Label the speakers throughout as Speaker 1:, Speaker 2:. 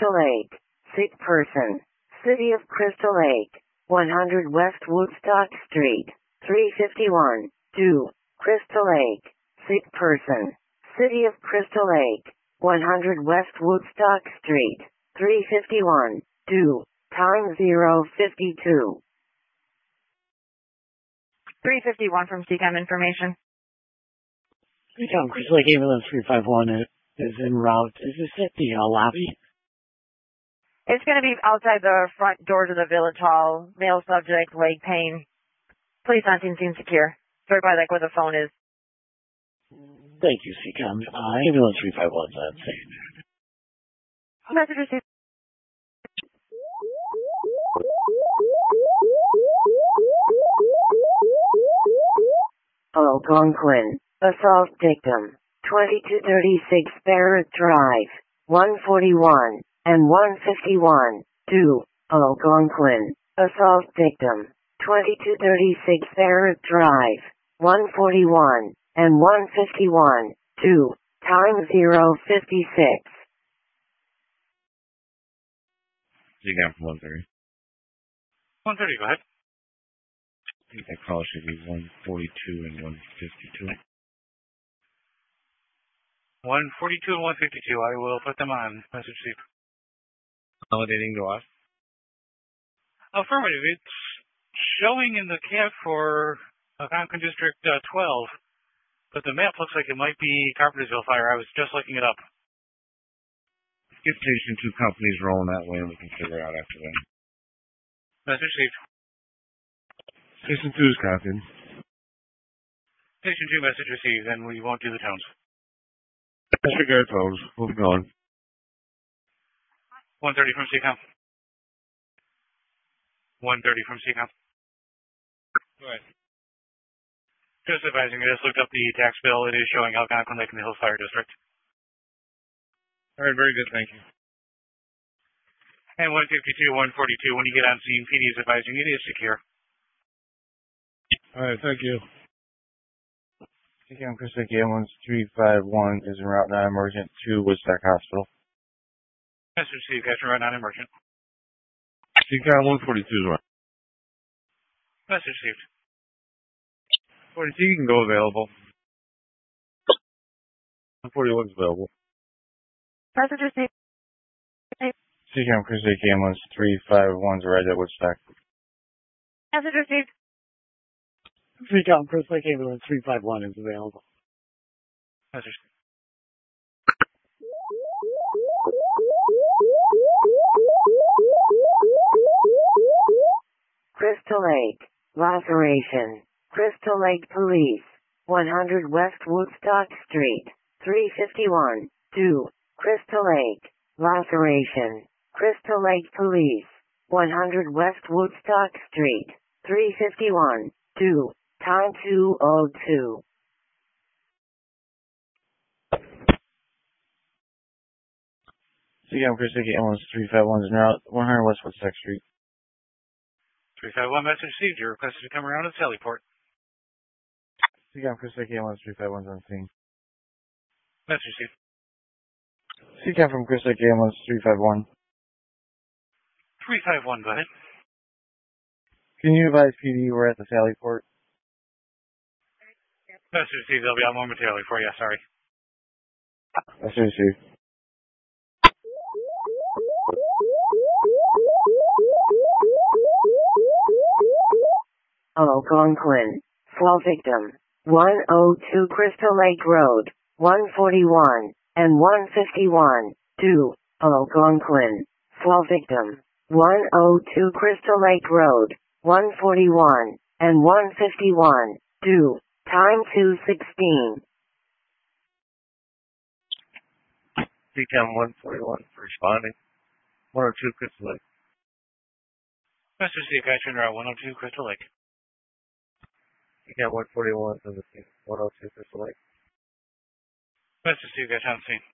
Speaker 1: Crystal Lake, sick person. City of Crystal Lake, 100 West Woodstock Street, 351, 2, Crystal Lake, sick person. City of Crystal Lake, 100 West Woodstock Street, 351, 2, time 052.
Speaker 2: 351 from CCAM information.
Speaker 3: CCAM Crystal Lake Ambulance 351 is en route. Is this at the lobby?
Speaker 2: It's going to be outside the front doors of the Village Hall. Male subject, leg pain. Police on scene seems secure. Verify like where the phone is.
Speaker 3: Thank you, CCAM. Ambulance 351 is on scene.
Speaker 2: Message received.
Speaker 1: Algonquin, assault victim, 2236 Barrett Drive, 141 and 151, 2, Algonquin, assault victim, 2236 Barrett Drive, 141 and 151, 2, time 056.
Speaker 4: CCAM from 130.
Speaker 5: 130, go ahead.
Speaker 4: I think that call should be 142 and 152.
Speaker 5: 142 and 152. I will put them on. Message received.
Speaker 4: Validating to us.
Speaker 5: Affirmative. It's showing in the CAD for Algonquin District 12, but the map looks like it might be Carpentersville Fire. I was just looking it up.
Speaker 4: Get Station 2 companies rolling that way and we can figure it out after that.
Speaker 5: Message received.
Speaker 4: Station 2 is copied.
Speaker 5: Station 2 message received, and we won't do the tones.
Speaker 4: Disregard tones. Move on.
Speaker 5: 130 from CCOM. 130 from CCOM.
Speaker 4: Go ahead.
Speaker 5: Just advising, I just looked up the tax bill. It is showing Algonquin Lake in the Hills Fire District.
Speaker 4: All right, very good, thank you.
Speaker 5: And 152, 142, when you get on scene, PD is advising it is secure.
Speaker 4: All right, thank you.
Speaker 6: CCAM Crystal Lake Ambulance 351 is en route non-emergent to Woodstock Hospital.
Speaker 5: Message received, guys, right on emergent.
Speaker 4: CCAM 142 is right.
Speaker 5: Message received.
Speaker 4: 42 can go available. 141 is available.
Speaker 2: Message received.
Speaker 6: CCAM Crystal Lake Ambulance 351 is arrived at Woodstock.
Speaker 2: Message received.
Speaker 3: CCAM Crystal Lake Ambulance 351 is available.
Speaker 5: Message.
Speaker 1: Crystal Lake, laceration. Crystal Lake Police, 100 West Woodstock Street, 351, 2, Crystal Lake, laceration. Crystal Lake Police, 100 West Woodstock Street, 351, 2, time 202.
Speaker 6: CCAM Crystal Lake Ambulance 351 is en route 100 West Woodstock Street.
Speaker 5: 351 message received. You're requested to come around at Sallyport.
Speaker 6: CCAM Crystal Lake Ambulance 351 is on scene.
Speaker 5: Message received.
Speaker 6: CCAM from Crystal Lake Ambulance 351.
Speaker 5: 351, go ahead.
Speaker 6: Can you advise PD we're at the Sallyport?
Speaker 5: Message received. They'll be out momentarily for you. Sorry.
Speaker 6: Message received.
Speaker 1: Algonquin, fall victim, 102 Crystal Lake Road, 141 and 151, 2, Algonquin, fall victim, 102 Crystal Lake Road, 141 and 151, 2, time 216.
Speaker 4: CCAM 141 for responding. 102 Crystal Lake.
Speaker 5: Message received. Guys, turn around 102 Crystal Lake.
Speaker 4: CCAM 141 to the scene. 102 Crystal Lake.
Speaker 5: Message received. Guys, on the scene.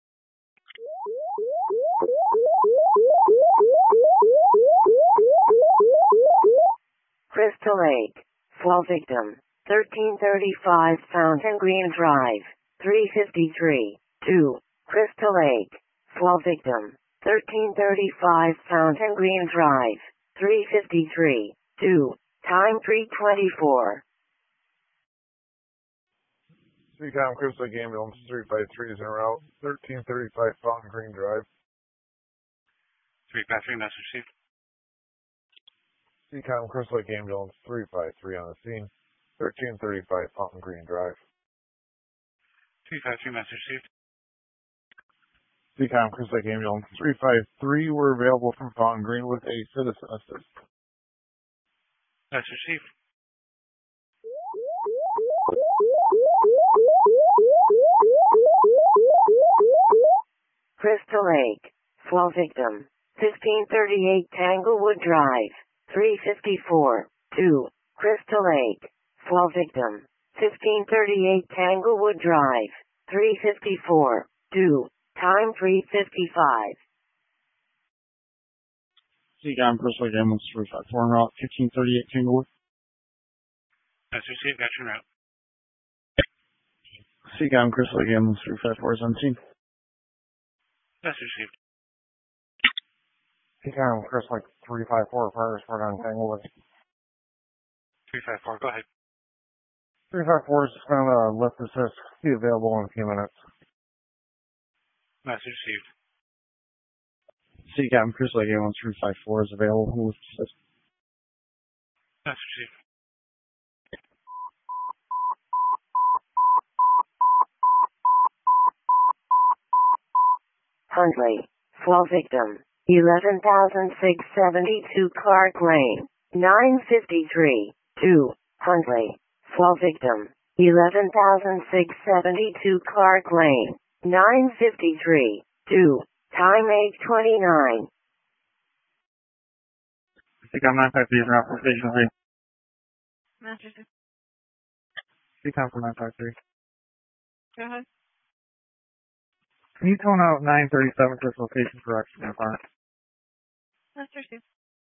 Speaker 1: Crystal Lake, fall victim, 1335 Fountain Green Drive, 353, 2, Crystal Lake, fall victim, 1335 Fountain Green Drive, 353, 2, time 324.
Speaker 7: Seacom Crystal Lake Ambulance 353 is en route, 1335 Fountain Green Drive.
Speaker 5: 353, message received.
Speaker 7: Seacom Crystal Lake Ambulance 353 on the scene, 1335 Fountain Green Drive.
Speaker 5: 353, message received.
Speaker 7: Seacom Crystal Lake Ambulance 353 were available from Fountain Green with a citizen assist.
Speaker 5: Message received.
Speaker 1: Crystal Lake, swell victim, 1538 Tanglewood Drive, 354, 2, Crystal Lake, swell victim, 1538 Tanglewood Drive, 354, 2, time 355.
Speaker 6: Seacom Crystal Lake Ambulance 354 en route, 1538 Tanglewood.
Speaker 5: Message received, got you en route.
Speaker 6: Seacom Crystal Lake Ambulance 354 is on scene.
Speaker 5: Message received.
Speaker 7: Seacom Crystal Lake 354 fire report on Tanglewood.
Speaker 5: 354, go ahead.
Speaker 7: 354 is going to lift assist, be available in a few minutes.
Speaker 5: Message received.
Speaker 6: Seacom Crystal Lake Ambulance 354 is available with assist.
Speaker 5: Message received.
Speaker 1: Huntley, swell victim, 11,672 Clark Lane, 953, 2, Huntley, swell victim, 11,672 Clark Lane, 953, 2, time 829.
Speaker 6: Seacom 953 is en route from Station 3.
Speaker 2: Message received.
Speaker 6: Seacom for 953.
Speaker 2: Go ahead.
Speaker 6: Can you tone out 937 for this location correction, Bar?
Speaker 2: Message received.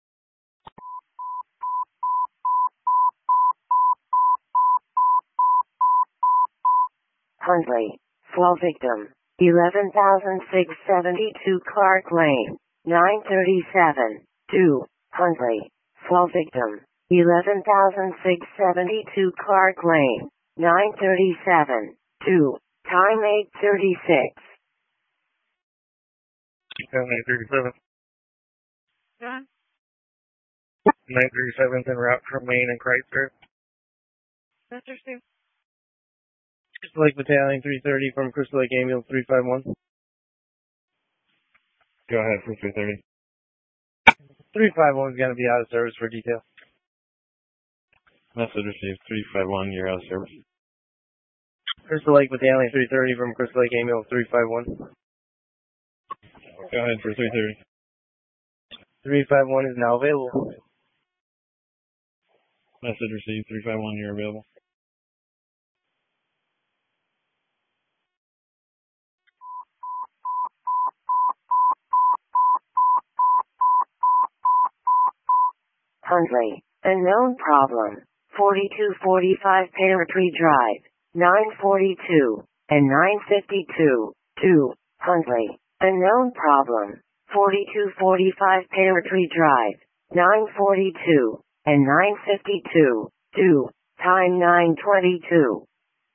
Speaker 1: Huntley, swell victim, 11,672 Clark Lane, 937, 2, Huntley, swell victim, 11,672 Clark Lane, 937, 2, time 836.
Speaker 6: Seacom 937.
Speaker 2: Go ahead.
Speaker 6: 937 is en route from Maine and Chrysler.
Speaker 2: Message received.
Speaker 6: Crystal Lake Battalion 330 from Crystal Lake Ambulance 351. Go ahead for 330. 351 is going to be out of service for detail. Message received. 351, you're out of service. Crystal Lake Battalion 330 from Crystal Lake Ambulance 351. Go ahead for 330. 351 is now available. Message received. 351, you're available.
Speaker 1: Huntley, unknown problem, 4245 Peartree Drive, 942, and 952, 2, Huntley, unknown problem, 4245 Peartree Drive, 942, and 952, 2, time 922.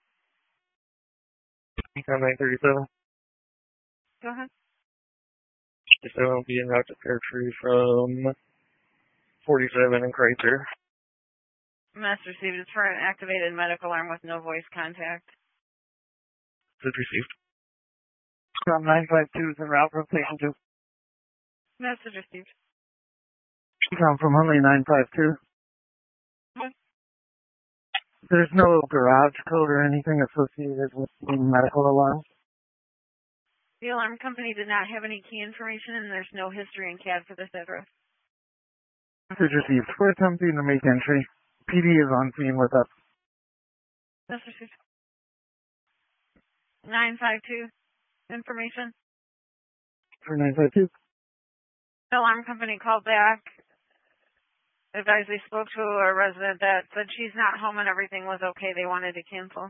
Speaker 6: Seacom 937.
Speaker 2: Go ahead.
Speaker 6: So I'll be en route to Peartree from 47 and Chrysler.
Speaker 2: Message received. It's for an activated medical arm with no voice contact.
Speaker 6: Message received. Seacom 952 is en route from Station 2.
Speaker 2: Message received.
Speaker 6: Seacom from Huntley 952.
Speaker 2: Okay.
Speaker 6: There's no garage code or anything associated with the medical alarm.
Speaker 2: The alarm company did not have any key information, and there's no history in CAD for this address.
Speaker 6: Message received. We're attempting to make entry. PD is on scene with us.
Speaker 2: Message received. 952. Information.
Speaker 6: For 952.
Speaker 2: The alarm company called back, advised they spoke to a resident that said she's not home and everything was okay. They wanted to cancel.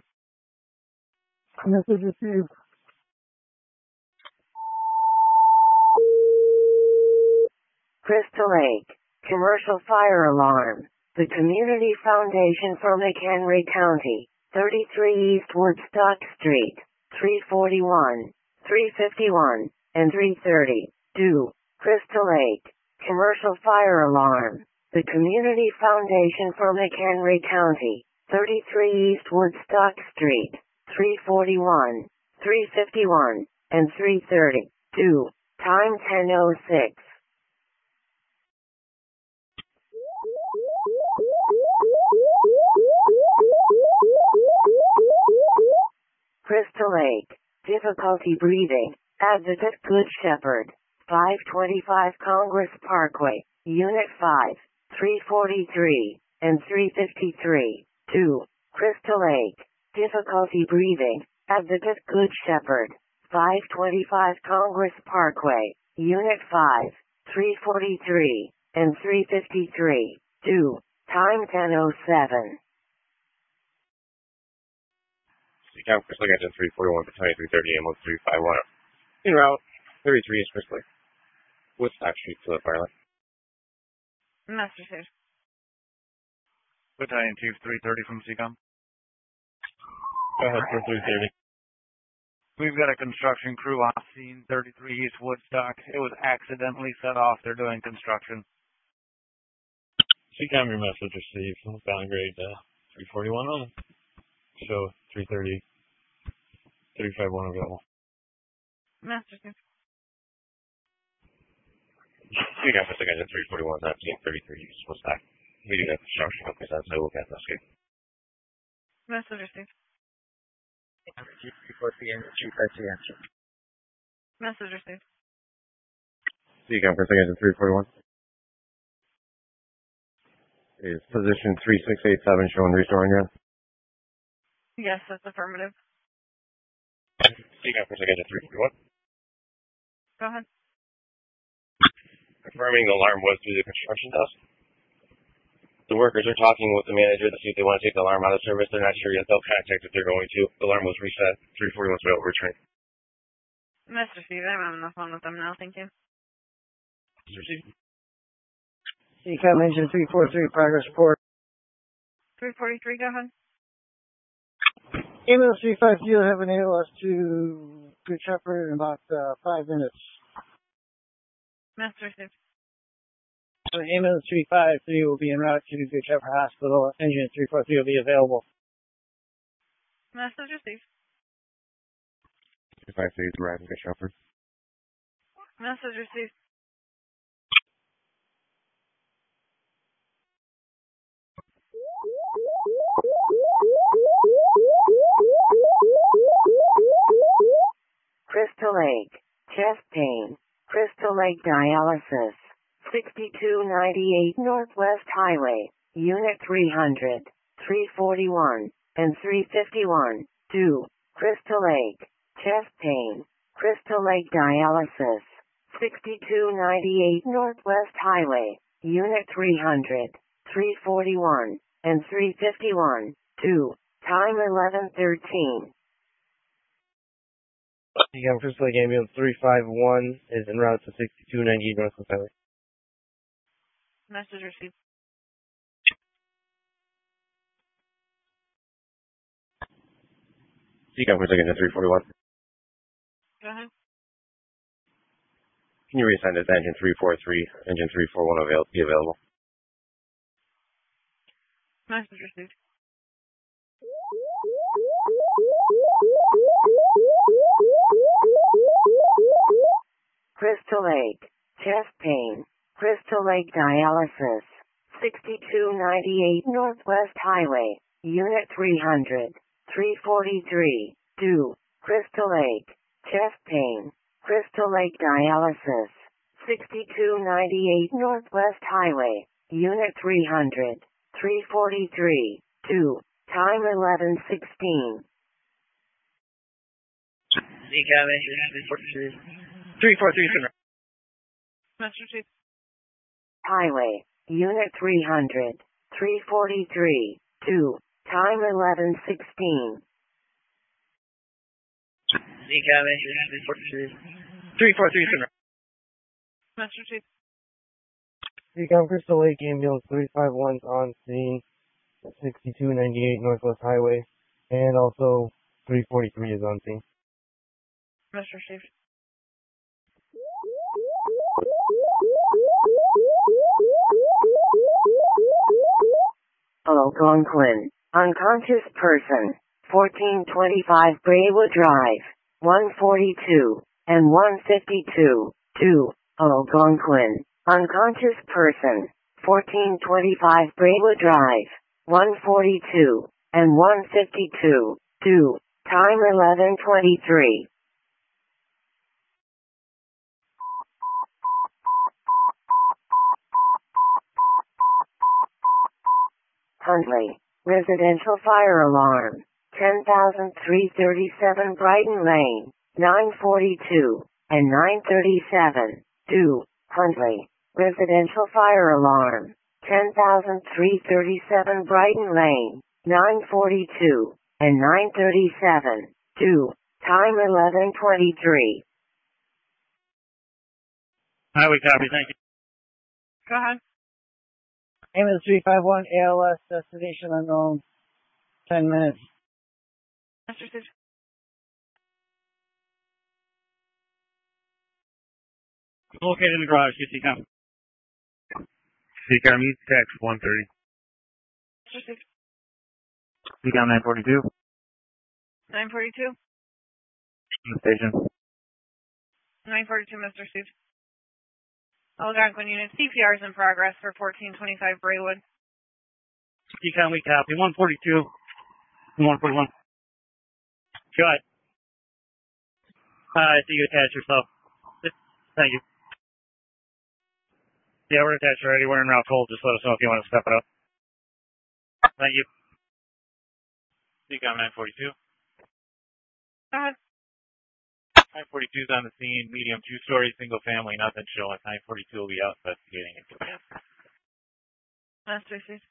Speaker 6: Message received.
Speaker 1: Crystal Lake, commercial fire alarm. The Community Foundation for McHenry County, 33 East Woodstock Street, 341, 351, and 330. 2. Crystal Lake, commercial fire alarm. The Community Foundation for McHenry County, 33 East Woodstock Street, 341, 351, and 330. 2. Time 10:06. Crystal Lake, difficulty breathing. Advocate Good Shepherd, 525 Congress Parkway, Unit 5, 343, and 353. 2. Crystal Lake, difficulty breathing. Advocate Good Shepherd, 525 Congress Parkway, Unit 5, 343, and 353. 2. Time 10:07.
Speaker 6: Count Crystal Lake engine 341 for 2330 ambulance 351. En route 33 East Crystal Lake. Woodstock Street to the fire line.
Speaker 2: Master Chief.
Speaker 4: Battalion Chief 330 from CCOM.
Speaker 6: Go ahead for 330.
Speaker 4: We've got a construction crew on scene, 33 East Woodstock. It was accidentally set off. They're doing construction.
Speaker 6: CCOM, your message received. Bound grade 341 on. Show 330, 351 available.
Speaker 2: Master Chief.
Speaker 6: CCOM, Crystal Lake engine 341, 1933 East Woodstock. We do have construction companies outside. We'll get that escape.
Speaker 2: Master Chief.
Speaker 3: Chief, report the end. Chief, that's the answer.
Speaker 2: Master Chief.
Speaker 6: CCOM, Crystal Lake engine 341. Is position 3687 showing restoring ground?
Speaker 2: Yes, that's affirmative.
Speaker 6: CCOM, Crystal Lake engine 341.
Speaker 2: Go ahead.
Speaker 6: Confirming the alarm was through the construction desk. The workers are talking with the manager to see if they want to take the alarm out of service. They're not sure yet. They'll contact if they're going to. The alarm was reset. 341 is available return.
Speaker 2: Master Chief, I'm on the phone with them now, thank you.
Speaker 3: CCOM engine 343, progress report.
Speaker 2: 343, go ahead.
Speaker 3: Ambulance 350 will have enabled us to Good Shepherd in about 5 minutes.
Speaker 2: Master Chief.
Speaker 3: Ambulance 353 will be en route to Good Shepherd Hospital. Engine 343 will be available.
Speaker 2: Master Chief.
Speaker 6: 353 is arriving Good Shepherd.
Speaker 2: Master Chief.
Speaker 1: Crystal Lake, chest pain. Crystal Lake dialysis. 6298 Northwest Highway, Unit 300, 341, and 351. 2. Crystal Lake, chest pain. Crystal Lake dialysis. 6298 Northwest Highway, Unit 300, 341, and 351. 2. Time 11:13.
Speaker 6: CCOM, Crystal Lake ambulance 351 is en route to 6298 Northwest Highway.
Speaker 2: Message received.
Speaker 6: CCOM, Crystal Lake engine 341.
Speaker 2: Go ahead.
Speaker 6: Can you reassign this engine 343, engine 341 be available?
Speaker 2: Message received.
Speaker 1: Crystal Lake, chest pain. Crystal Lake dialysis. 6298 Northwest Highway, Unit 300, 343. 2. Crystal Lake, chest pain. Crystal Lake dialysis. 6298 Northwest Highway, Unit 300, 343. 2. Time 11:16.
Speaker 3: CCOM engine 343.
Speaker 2: Master Chief.
Speaker 1: Highway, Unit 300, 343. 2. Time 11:16.
Speaker 3: CCOM engine 343.
Speaker 2: Master Chief.
Speaker 3: Seacom Crystal Lake Ambulance 351's on scene at 6298 Northwest Highway, and also 343 is on scene.
Speaker 2: Mr. Steve.
Speaker 1: Algonquin. Unconscious person. 1425 Braywood Drive. 142 and 152. 2. Algonquin. Unconscious person. 1425 Braywood Drive. 142 and 152. 2. Time 11:23. Huntley. Residential fire alarm. 10,337 Brighton Lane. 942 and 937. 2. Huntley. Residential fire alarm. 10,337 Brighton Lane. 942 and 937. 2. Time 11:23.
Speaker 5: Highway copy, thank you.
Speaker 2: Go ahead.
Speaker 3: Ambulance 351 ALS, destination unknown, 10 minutes.
Speaker 2: Mr. Steve.
Speaker 5: Located in the garage, get Seacom.
Speaker 4: Seacom East Text 130.
Speaker 2: Mr. Steve.
Speaker 4: Seacom 942.
Speaker 2: 942.
Speaker 4: The station.
Speaker 2: 942, Mr. Steve. Algonquin unit. CPR is in progress for 1425 Braywood.
Speaker 5: Seacom, we copy. 142 and 141. Go ahead. I see you attach yourself. Thank you. Yeah, we're attached already. We're in route cold. Just let us know if you want to step it up. Thank you. Seacom 942.
Speaker 2: Go ahead.
Speaker 5: 942 is on the scene. Medium, 2-story, single family. Nothing showing. 942 will be out investigating it.
Speaker 2: Mr. Steve.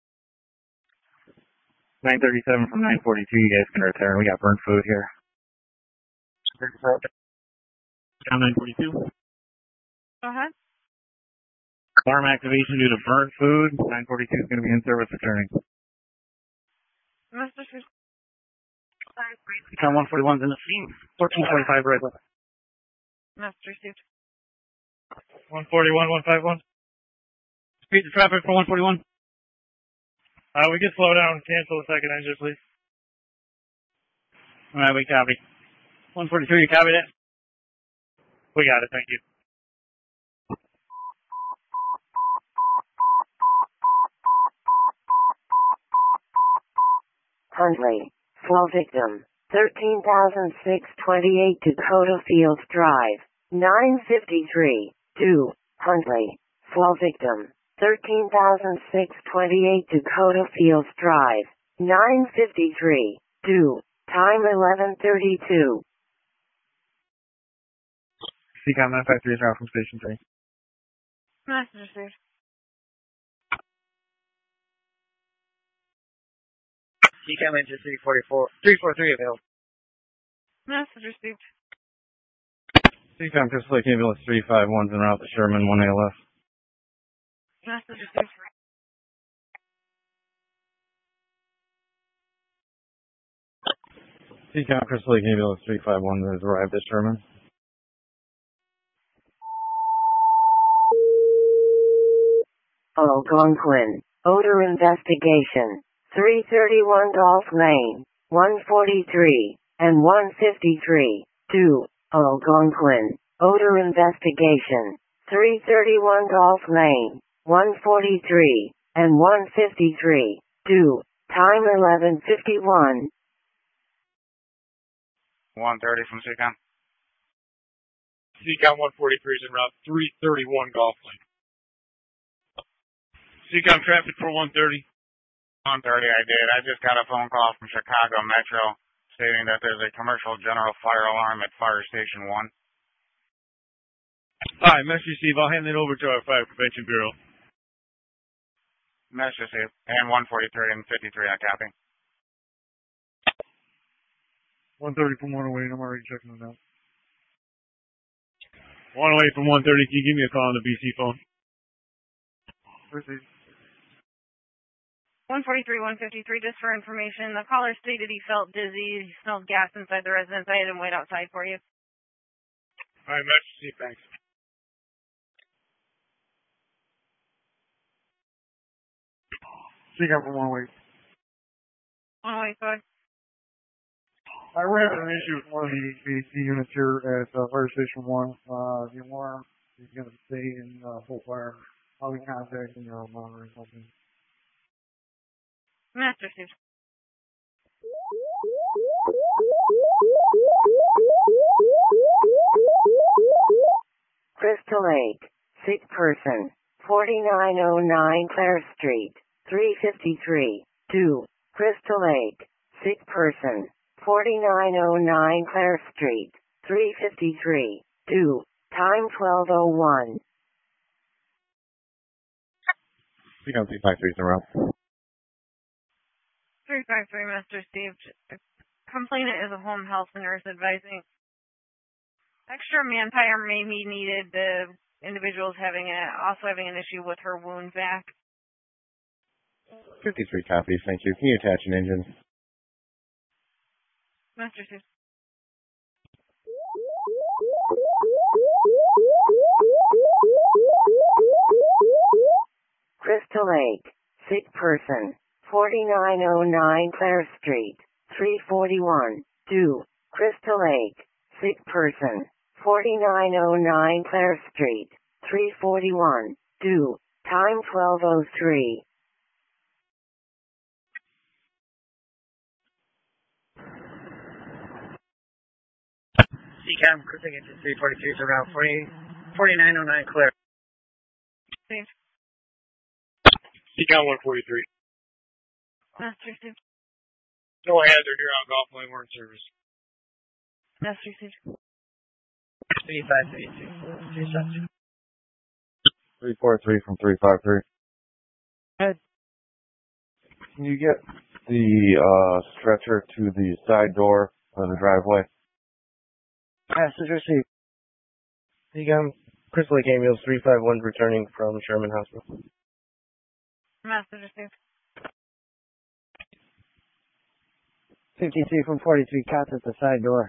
Speaker 4: 937 from 942. You guys can return. We got burnt food here.
Speaker 5: Seacom 942.
Speaker 2: Go ahead.
Speaker 4: Alarm activation due to burnt food. 942 is going to be in service returning.
Speaker 2: Mr. Steve.
Speaker 5: Seacom 141's in the scene. 1425 Braywood.
Speaker 2: Mr. Steve.
Speaker 5: 141, 151. Speed the traffic for 141. We can slow down and cancel the second engine, please. Alright, we copy. 142, you copy that? We got it, thank you.
Speaker 1: Huntley. Slow victim. 13,628 Dakota Fields Drive. 953. 2. Huntley. Slow victim. 13,628 Dakota Fields Drive. 953. 2. Time 11:32.
Speaker 4: Seacom 953 is out from Station 3.
Speaker 2: Mr. Steve.
Speaker 3: Seacom engine 343 available.
Speaker 2: Mr. Steve.
Speaker 4: Seacom Crystal Lake Ambulance 351's en route to Sherman 1 ALS.
Speaker 2: Mr. Steve.
Speaker 4: Seacom Crystal Lake Ambulance 351 has arrived at Sherman.
Speaker 1: Algonquin. Odor investigation. 331 Golf Lane. 143 and 153. 2. Algonquin. Odor investigation. 331 Golf Lane. 143 and 153. 2. Time 11:51.
Speaker 4: 130 from Seacom.
Speaker 5: Seacom 143 is en route 331 Golf Lane. Seacom traffic for 130.
Speaker 4: 130 I did. I just got a phone call from Chicago Metro stating that there's a commercial general fire alarm at Fire Station 1.
Speaker 5: Alright, Mr. Steve, I'll hand it over to our Fire Prevention Bureau.
Speaker 4: Message received. And 143 and 53 I copy.
Speaker 5: 130 from 108, I'm already checking it out. 108 from 130, can you give me a call on the BC phone?
Speaker 7: Received.
Speaker 2: 143, 153, just for information. The caller stated he felt dizzy, he smelled gas inside the residence. I had him wait outside for you.
Speaker 5: All right, Master Steve, thanks.
Speaker 7: Speak up for 1 week.
Speaker 2: 1 week, go ahead.
Speaker 7: I ran into an issue with one of the HVAC units here at Fire Station 1. The alarm is going to stay in full fire. I'll be contacting your monitoring company.
Speaker 2: Master Steve.
Speaker 1: Crystal Lake, sick person, 4909 Clare Street, 353, 2. Crystal Lake, sick person, 4909 Clare Street, 353, 2. Time 12:01.
Speaker 6: We don't see 5-3s in a row.
Speaker 2: 353, Master Steve. Complainant is a home health nurse advising extra manpower may be needed. The individual is also having an issue with her wound vac.
Speaker 6: 53 copies, thank you. Can you attach an engine?
Speaker 2: Master Steve.
Speaker 1: Crystal Lake, sick person, 4909 Clare Street, 341, 2. Crystal Lake, sick person, 4909 Clare Street, 341, 2. Time 12:03.
Speaker 8: CCAM, cruising engine 342 to route 4909 Claire.
Speaker 2: Steve.
Speaker 5: CCAM 143.
Speaker 2: Master Steve.
Speaker 5: No hazard here on Golf Lane, we're in service.
Speaker 2: Master Steve.
Speaker 8: 3532.
Speaker 6: 343 from 353.
Speaker 8: Head.
Speaker 6: Can you get the stretcher to the side door of the driveway?
Speaker 8: Message received.
Speaker 3: Crystal Lake Ambulance 351 returning from Sherman Hospital.
Speaker 2: Master Steve.
Speaker 8: 53 from 43, cops at the side door.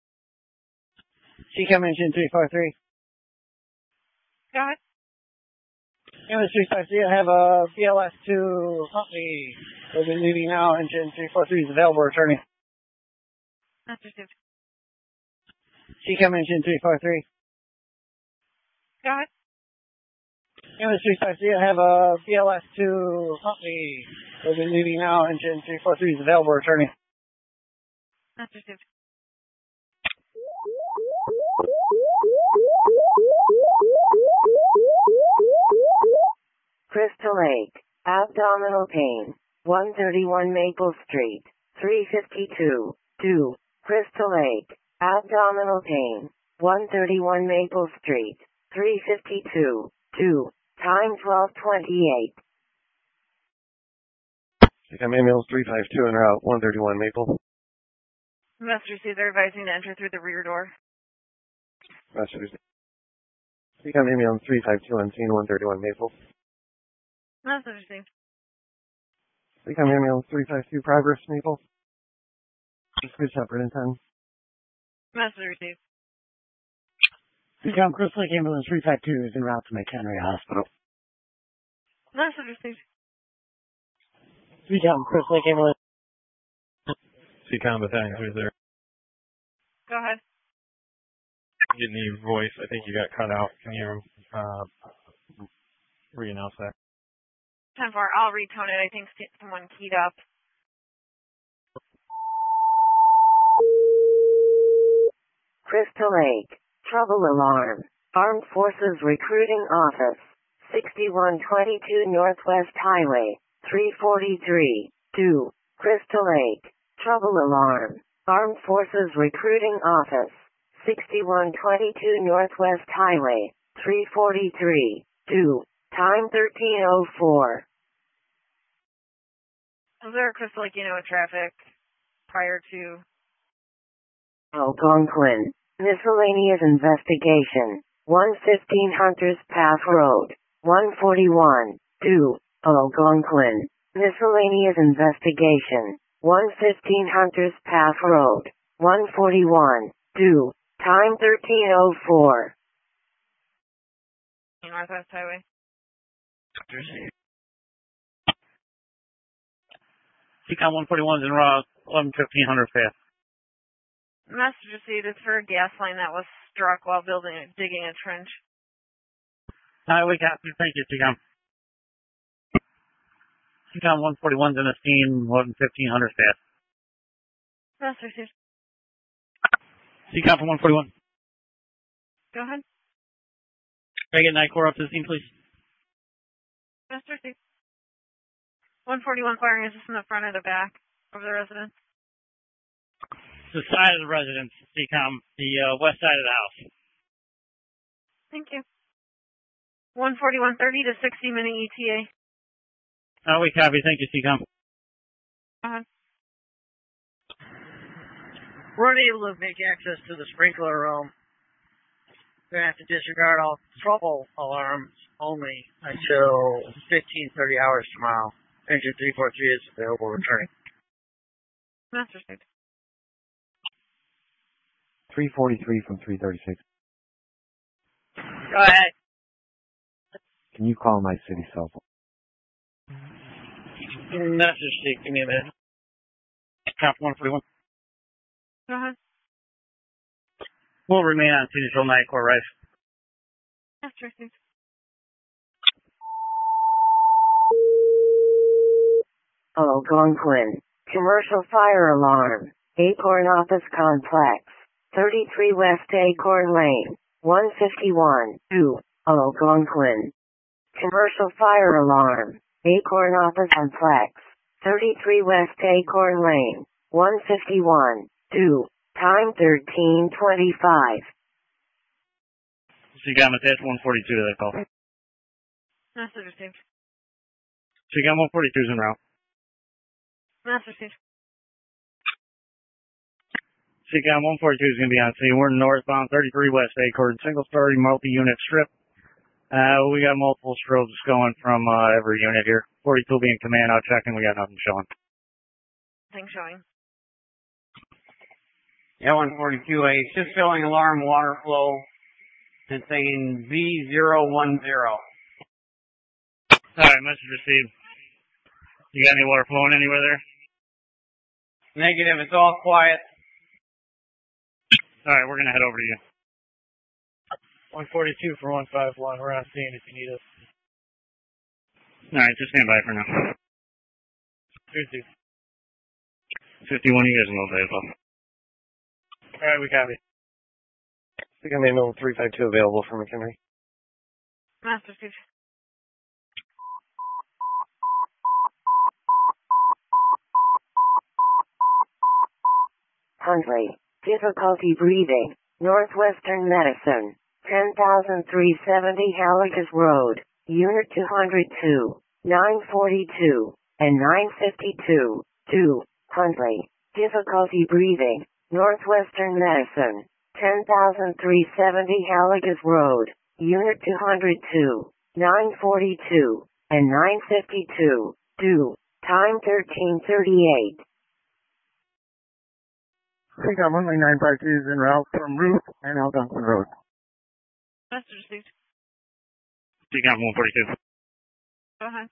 Speaker 8: CCAM engine 343.
Speaker 2: Go ahead.
Speaker 8: Ambulance 353, I have a BLS to Huntley. We'll be leaving now. Engine 343 is available, returning.
Speaker 2: Master Steve.
Speaker 8: CCAM engine 343.
Speaker 2: Go ahead.
Speaker 8: Ambulance 353, I have a BLS to Huntley. We'll be leaving now. Engine 343 is available, returning.
Speaker 2: Master Steve.
Speaker 1: Crystal Lake, abdominal pain, 131 Maple Street, 352, 2. Crystal Lake, abdominal pain, 131 Maple Street, 352, 2. Time 12:28.
Speaker 6: CCAM ambulance 352 en route 131 Maple.
Speaker 2: Master Steve, they're advising to enter through the rear door.
Speaker 6: Message. CCAM ambulance 352 on scene 131 Maple.
Speaker 2: Master Steve.
Speaker 6: CCAM ambulance 352 progress Maple. Just be separate in time.
Speaker 2: Master Steve.
Speaker 8: CCAM Crystal Lake Ambulance 352 is en route to McHenry Hospital.
Speaker 2: Master Steve.
Speaker 8: CCAM Crystal Lake Ambulance.
Speaker 9: CCAM battalion, who's there?
Speaker 2: Go ahead.
Speaker 9: Getting your voice. I think you got cut out. Can you re-announce that?
Speaker 2: 10-4. I'll retone it. I think someone keyed up.
Speaker 1: Crystal Lake, trouble alarm. Armed Forces Recruiting Office, 6122 Northwest Highway, 343, 2. Crystal Lake, trouble alarm. Armed Forces Recruiting Office, 6122 Northwest Highway, 343, 2. Time 13:04.
Speaker 2: Was there a Crystal Lake Unit with traffic prior to?
Speaker 1: Algonquin. Miscellaneous investigation. 115 Hunters Path Road. 141. 2. Algonquin. Miscellaneous investigation. 115 Hunters Path Road. 141. 2. Time 13:04.
Speaker 2: Northwest Highway.
Speaker 5: Seacom 141's en route, 11:15 Path.
Speaker 2: Message received is for a gas line that was struck while digging a trench.
Speaker 5: Highway captain, thank you, Seacom. Seacom 141's in a steam, 11:15 Path.
Speaker 2: Message received.
Speaker 5: Seacom from 141.
Speaker 2: Go ahead.
Speaker 5: Can I get Night Corps up to the scene, please?
Speaker 2: Message received. 141 firing. Is this in the front or the back of the residence?
Speaker 5: The side of the residence, Seacom, the west side of the house.
Speaker 2: Thank you. 141 30 to 60 minute ETA.
Speaker 5: We copy. Thank you, Seacom.
Speaker 8: We're unable to make access to the sprinkler room. We're going to have to disregard all trouble alarms only until 15:30 hours tomorrow. Engine 343 is available returning.
Speaker 2: Master State.
Speaker 10: 343 from 336.
Speaker 8: Go ahead.
Speaker 10: Can you call my city cell phone?
Speaker 5: Master State, give me a minute. Cop 141.
Speaker 2: Go ahead.
Speaker 5: We'll remain on scene until Night Corps arrives.
Speaker 2: Master State.
Speaker 1: Algonquin. Commercial fire alarm. Acorn Office Complex. 33 West Acorn Lane. 151. 2. Algonquin. Commercial fire alarm. Acorn Office Complex. 33 West Acorn Lane. 151. 2. Time 13:25.
Speaker 5: Seacom, attach 142 to that call.
Speaker 2: Master received.
Speaker 5: Seacom 142's en route.
Speaker 2: Master received.
Speaker 5: Seacom 142 is going to be on scene. We're northbound 33 West Acorn, single-story multi-unit strip. We got multiple strobes going from every unit here. 42 being command out checking. We got nothing showing.
Speaker 2: Nothing showing.
Speaker 8: Yeah, 142. Just showing alarm water flow and saying V010.
Speaker 5: Alright, message received. You got any water flowing anywhere there?
Speaker 8: Negative. It's all quiet.
Speaker 5: Alright, we're going to head over to you.
Speaker 3: 142 for 151. We're on scene if you need us.
Speaker 5: Alright, just stand by for now.
Speaker 3: 52.
Speaker 5: 51, you guys know that as well.
Speaker 3: Alright, we copy.
Speaker 10: Seacom Manual 352 available for McHenry.
Speaker 2: Master received.
Speaker 1: Huntley. Difficulty breathing. Northwestern Medicine. 10,370 Haligas Road. Unit 202. 942. And 952. 2. Huntley. Difficulty breathing. Northwestern Medicine. 10,370 Haligas Road. Unit 202. 942. And 952. 2. Time 13:38.
Speaker 7: Seacom 13952 is en route from Route and Algonquin Road.
Speaker 2: Master received.
Speaker 5: Seacom 142.
Speaker 2: Go ahead.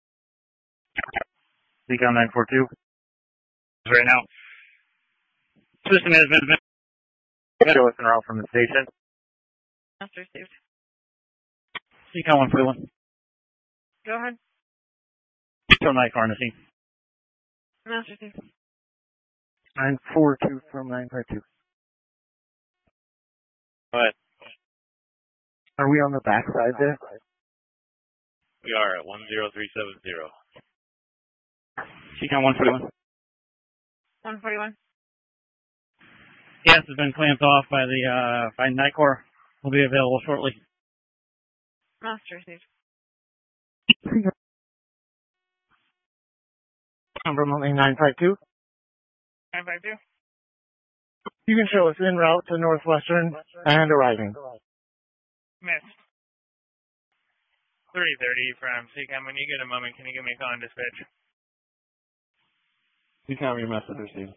Speaker 5: Seacom 942. Right now. System has been show us en route from the station.
Speaker 2: Master received.
Speaker 5: Seacom 141.
Speaker 2: Go ahead.
Speaker 5: Show Night Corps on the scene.
Speaker 2: Master received.
Speaker 7: 942 from 952.
Speaker 6: What?
Speaker 7: Are we on the back side there?
Speaker 6: We are at 10370.
Speaker 5: Seacom 141.
Speaker 2: 141.
Speaker 5: Gas has been clamped off by the by Night Corps. Will be available shortly.
Speaker 2: Master received.
Speaker 7: Number 952.
Speaker 2: 952.
Speaker 7: You can show us en route to Northwestern and arriving.
Speaker 2: Missed.
Speaker 4: 330 from CCAM. When you get a moment, can you give me a call on dispatch?
Speaker 9: CCAM, your message received.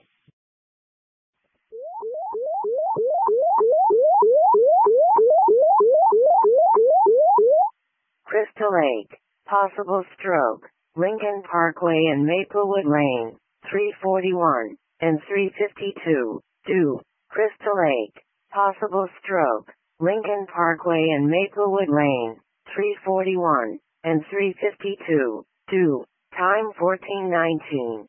Speaker 1: Crystal Lake, possible stroke, Lincoln Parkway and Maplewood Lane, 341 and 352. 2. Crystal Lake, possible stroke, Lincoln Parkway and Maplewood Lane, 341 and 352. 2. Time 14:19.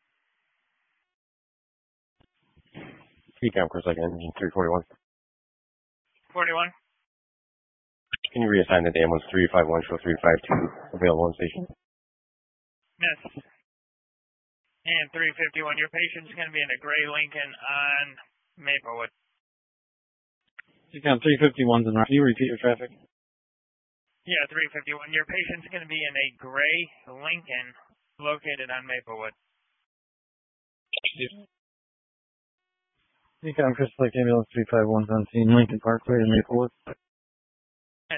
Speaker 10: CCAM, Chris Lake, engine 341.
Speaker 4: 41.
Speaker 10: Can you reassign the ambulance 351 show 352 available on station?
Speaker 4: Yes. And 351, your patient's going to be in a gray Lincoln on Maplewood.
Speaker 5: CCAM 351's in route. Can you repeat your traffic?
Speaker 4: Yeah, 351. Your patient's going to be in a gray Lincoln located on Maplewood.
Speaker 5: CCAM, Crystal Lake ambulance 351's on scene, Lincoln Parkway and Maplewood.
Speaker 4: Yes.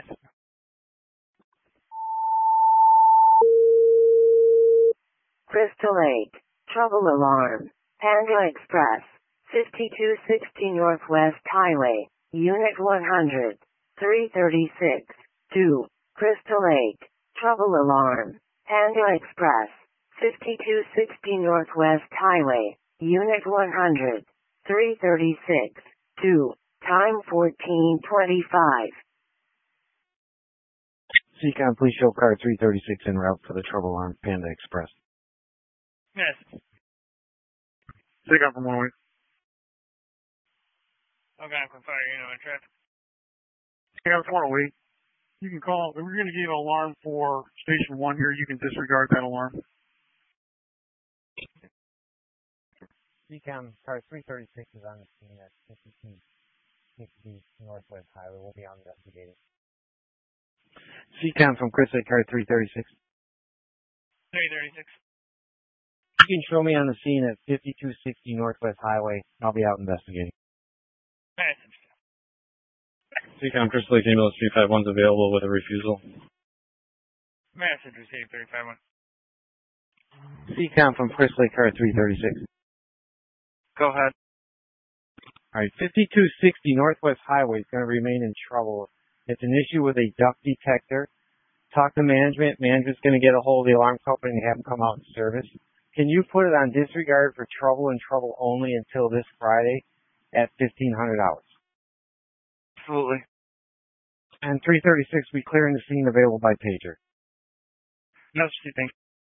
Speaker 1: Crystal Lake, trouble alarm. Panda Express, 5260 Northwest Highway, Unit 100, 336. 2. Crystal Lake, trouble alarm. Panda Express, 5260 Northwest Highway, Unit 100, 336. 2. Time 14:25.
Speaker 5: CCAM, please show car 336 en route for the trouble alarm Panda Express.
Speaker 4: Yes.
Speaker 7: CCAM from 108.
Speaker 4: Okay, I'm fire, you know, in traffic.
Speaker 7: CCAM from 108. You can call, if we're going to give an alarm for station 1 here, you can disregard that alarm.
Speaker 3: CCAM, car 336 is on the scene at 5260 Northwest Highway. We'll be on investigating.
Speaker 5: CCAM from Chris Lake, car 336.
Speaker 4: 336.
Speaker 5: You can show me on the scene at 5260 Northwest Highway. I'll be out investigating.
Speaker 4: Message.
Speaker 9: CCAM, Crystal Lake ambulance 351's available with a refusal.
Speaker 4: Message received, 351.
Speaker 5: CCAM from Chris Lake, car 336.
Speaker 4: Go ahead.
Speaker 5: Alright, 5260 Northwest Highway is going to remain in trouble. It's an issue with a duct detector. Talk to management. Management's going to get a hold of the alarm company and have them come out and service. Can you put it on disregard for trouble and trouble only until this Friday at 1500 hours?
Speaker 4: Absolutely.
Speaker 5: And 336, we clearing the scene available by pager.
Speaker 4: No, thanks.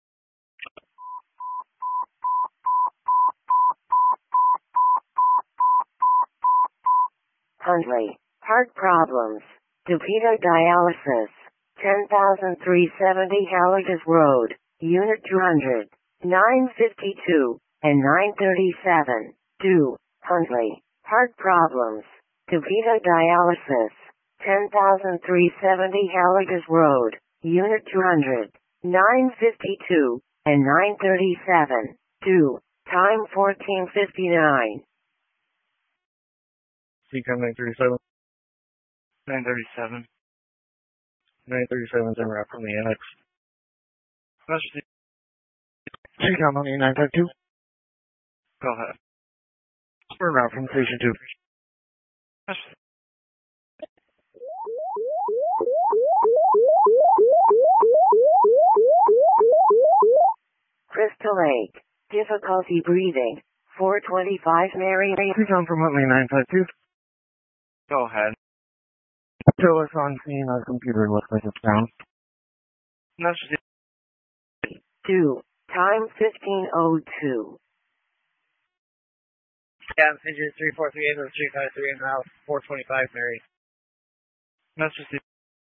Speaker 1: Huntley, heart problems. Dupito dialysis, 10,370 Halliges Road, Unit 200, 952 and 937. 2. Huntley, heart problems. Dupito dialysis, 10,370 Halliges Road, Unit 200, 952 and 937. 2. Time 14:59.
Speaker 5: CCAM 937.
Speaker 4: 937.
Speaker 5: 937's en route from the annex.
Speaker 4: Message.
Speaker 5: CCAM on 952.
Speaker 4: Go ahead.
Speaker 5: We're en route from station 2.
Speaker 4: Message.
Speaker 1: Crystal Lake, difficulty breathing, 425 Mary.
Speaker 5: CCAM from Huntley 952.
Speaker 4: Go ahead.
Speaker 5: Show us on scene. Our computer looks like it's down.
Speaker 4: Message.
Speaker 1: 2. Time 15:02.
Speaker 8: Yeah, engine 343 and 353 and now 425 Mary.
Speaker 4: Message.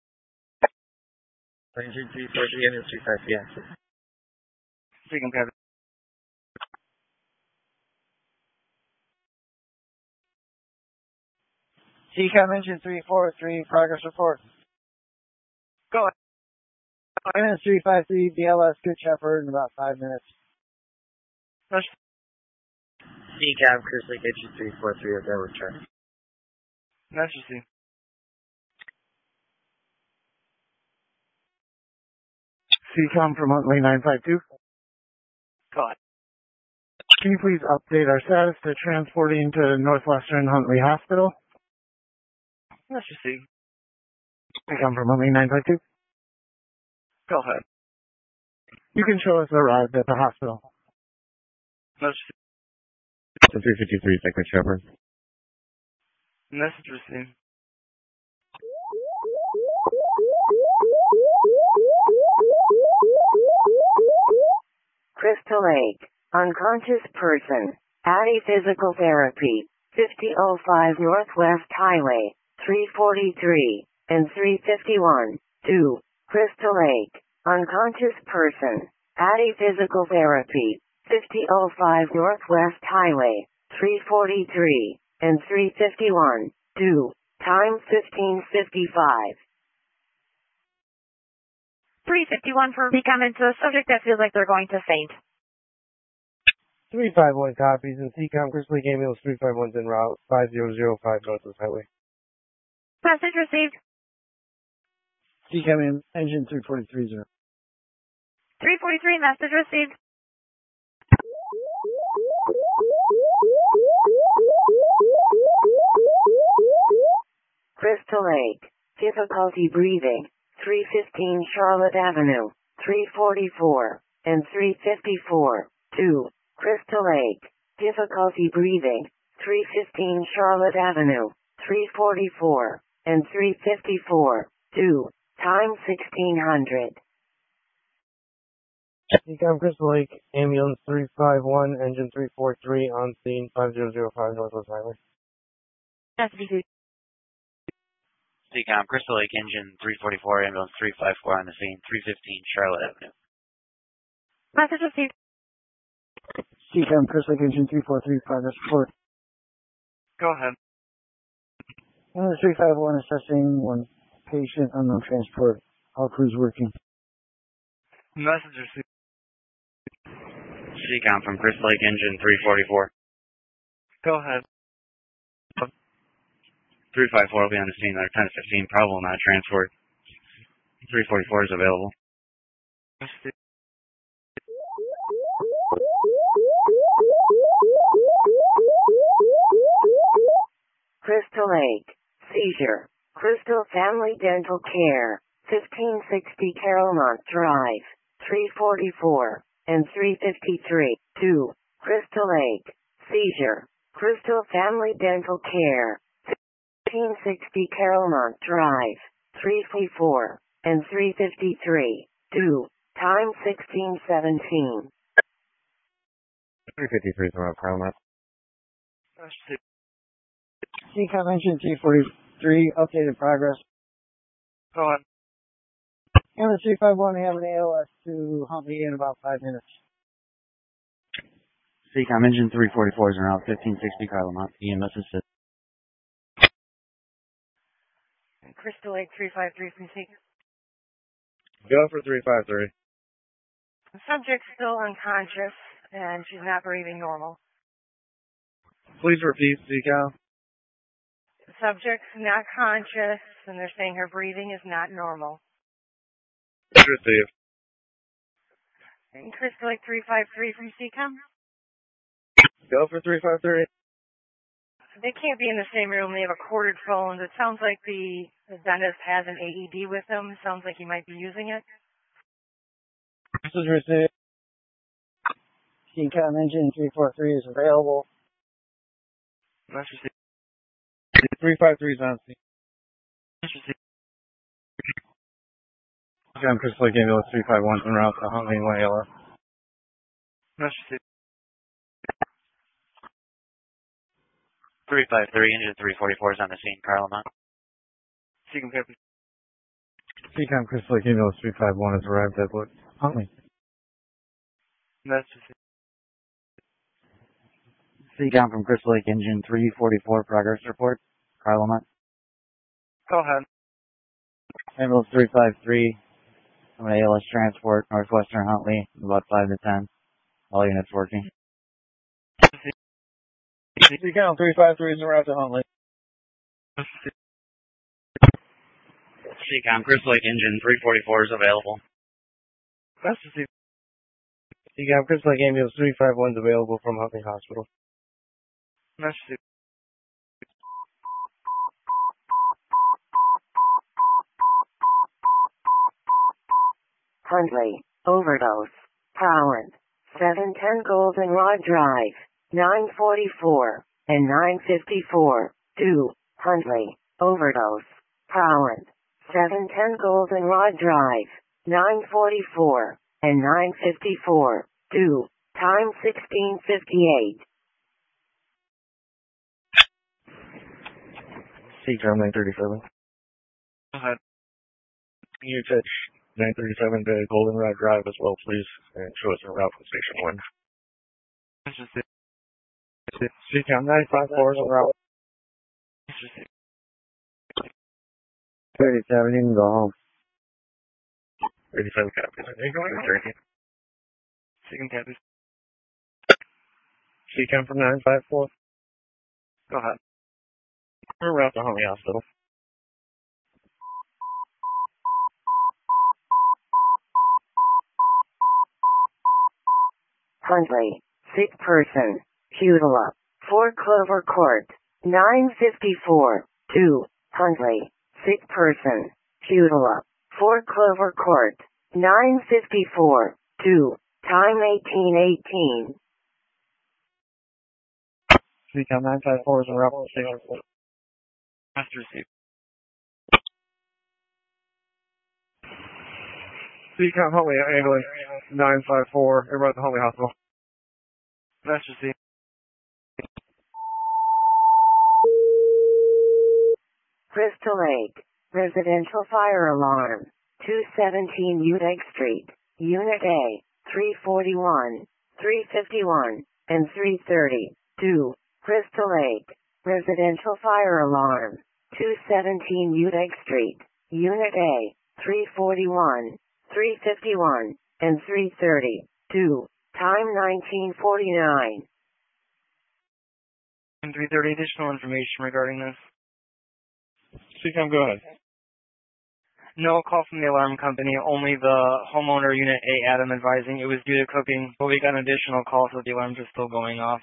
Speaker 8: Engine 343 and 353, yeah.
Speaker 4: Speaking Kevin.
Speaker 8: CCAM engine 343, progress report.
Speaker 4: Go ahead.
Speaker 8: Minus 353, BLS, Good Shepherd in about 5 minutes.
Speaker 4: Message.
Speaker 8: CCAM, Chris Lake, engine 343, of their return.
Speaker 4: Message.
Speaker 7: CCOM from Huntley 952.
Speaker 4: Go ahead.
Speaker 7: Can you please update our status to transporting to Northwestern Huntley Hospital?
Speaker 4: Let's just see.
Speaker 7: CCOM from Huntley 952.
Speaker 4: Go ahead.
Speaker 7: You can show us arrived at the hospital.
Speaker 4: Let's just
Speaker 10: To 353, Second Shepherd.
Speaker 4: see. Message received.
Speaker 1: Crystal Lake, unconscious person, Addie Physical Therapy, 5005 Northwest Highway, 343, and 351, 2, Crystal Lake, unconscious person, Addie Physical Therapy, 5005 Northwest Highway, 343, and 351, 2, time 15:55.
Speaker 2: 351 for become into a subject that feels like they're going to faint.
Speaker 3: 351 copies, and CCOM Crystal Lake Ambulance 351's en route, 5005 Northwest Highway.
Speaker 2: Message received.
Speaker 7: CCOM engine 343.
Speaker 2: 343, message received.
Speaker 1: Crystal Lake, difficulty breathing, 315 Charlotte Avenue, 344, and 354, 2, Crystal Lake, difficulty breathing, 315 Charlotte Avenue, 344, and 354, 2, time 1600.
Speaker 3: CCOM Crystal Lake Ambulance 351, engine 343, on scene 5005 Northwest Highway.
Speaker 2: Message received.
Speaker 11: CCOM Crystal Lake Engine 344, Ambulance 354 on the scene, 315 Charlotte Avenue.
Speaker 2: Message received.
Speaker 7: CCOM Crystal Lake engine 343, progress report.
Speaker 4: Go ahead.
Speaker 7: Ambulance 351 assessing one patient, unknown transport. All crews working.
Speaker 4: Message received.
Speaker 11: CCOM from Crystal Lake Engine 344.
Speaker 4: Go ahead.
Speaker 11: 354 will be on the scene. They're 10 to 15, probable not transport. 344 is available.
Speaker 1: Crystal Lake, seizure, Crystal Family Dental Care, 1560 Carolmont Drive, 344, and 353, 2, Crystal Lake, seizure, Crystal Family Dental Care, 1560 Carolmont Drive, 344, and 353, 2, time 1617.
Speaker 10: 353 is around Carolmont.
Speaker 7: CCOM engine 343, updated progress.
Speaker 4: Go ahead.
Speaker 7: Ambulance 351, we have an ALS to Huntley in about 5 minutes.
Speaker 11: CCOM Engine 344 is around 1560 Carlamont. EMS assist.
Speaker 2: Crystal Lake 353 from CCOM.
Speaker 9: Go for 353.
Speaker 2: The subject's still unconscious, and she's not breathing normal.
Speaker 9: Please repeat, CCOM.
Speaker 2: The subject's not conscious, and they're saying her breathing is not normal.
Speaker 9: Received.
Speaker 2: And Crystal Lake 353 from CCOM.
Speaker 9: Go for 353.
Speaker 2: They can't be in the same room. They have a corded phone. It sounds like the dentist has an AED with him. It sounds like he might be using it.
Speaker 7: This is received. CCOM engine 343 is available.
Speaker 4: That's received.
Speaker 9: 353 is on scene.
Speaker 4: That's received.
Speaker 5: CCOM Crystal Lake Ambulance 351 en route to Huntley and ALS.
Speaker 4: That's received.
Speaker 11: 353, Engine 344 is on the scene, Carlamont.
Speaker 4: CCOM Captain.
Speaker 5: CCOM Crystal Lake Ambulance 351 has arrived at Huntley.
Speaker 4: That's received.
Speaker 11: CCOM from Crystal Lake Engine 344, progress report, Carlamont.
Speaker 4: Go ahead.
Speaker 11: Ambulance 353, from an ALS transport, Northwestern Huntley, about 5 to 10. All units working.
Speaker 9: CCOM 353 is around to Huntley.
Speaker 11: CCOM Crystal Lake Engine 344 is available.
Speaker 4: That's received.
Speaker 3: CCAM Crystal Lake Ambulance 351 is available from Huntley Hospital.
Speaker 4: That's received.
Speaker 1: Huntley, overdose. Howland, 710 Goldenrod Drive, 944 and 954. 2. Huntley, overdose. Howland, 710 Goldenrod Drive, 944 and 954. 2. Time 16:58.
Speaker 3: CCAM 937.
Speaker 4: Go ahead.
Speaker 3: Can you touch 937 to Goldenrod Drive as well, please, and show us a route from Station 1.
Speaker 4: That's received.
Speaker 3: CCAM 954 is a route.
Speaker 4: That's received.
Speaker 11: 37, you can go home.
Speaker 3: 37 copies.
Speaker 4: Are you going? Second copies.
Speaker 3: CCAM from 954.
Speaker 4: Go ahead.
Speaker 3: We're route to Huntley Hospital.
Speaker 1: Huntley, sick person. Hudula, 4 Clover Court, 954. 2. Huntley, sick person. Hudula, 4 Clover Court, 954. 2. Time 18:18.
Speaker 3: CCAM 954 is a route from Station 1.
Speaker 4: That's received.
Speaker 3: CCAM Huntley Ambulance 954, everybody at the Huntley Hospital.
Speaker 4: That's received.
Speaker 1: Crystal Lake, residential fire alarm, 217 Udig Street, Unit A, 341, 351, and 330. 2. Crystal Lake, residential fire alarm, 217 Udig Street, Unit A, 341, 351, and 330. 2. Time 19:49.
Speaker 4: And 330 additional information regarding this.
Speaker 3: CCAM, go ahead.
Speaker 4: No call from the alarm company, only the homeowner Unit A Adam advising it was due to cooking, but we got an additional call so the alarms are still going off.